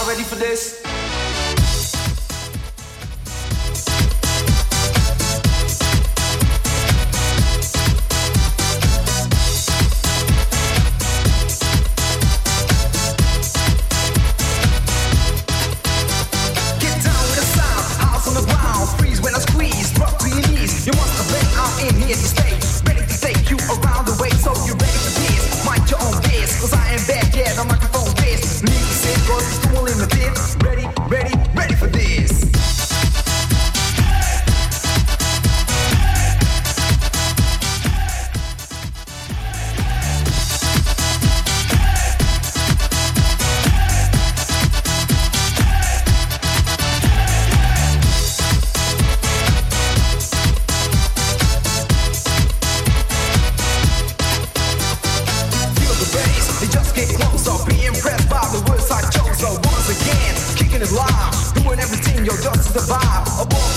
ready for this? You must have been out in here to stay, ready to take you around the way. So you ready for this? Mind your own biz, cause I ain't bad yet. The microphone biz, need to sit, cause it's too limited. Ready, ready, ready for this. Doing everything, yo, just to survive.